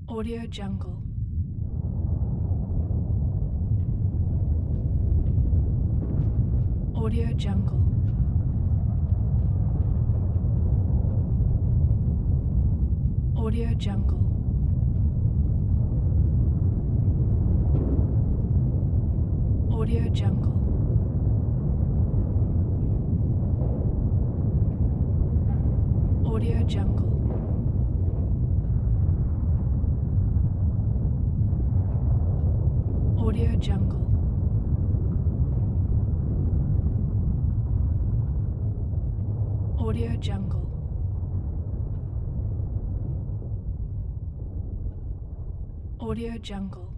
Audio Jungle. Audio Jungle. Audio Jungle. Audio Jungle. Audio Jungle. Audio Jungle. Audio Jungle. Audio Jungle.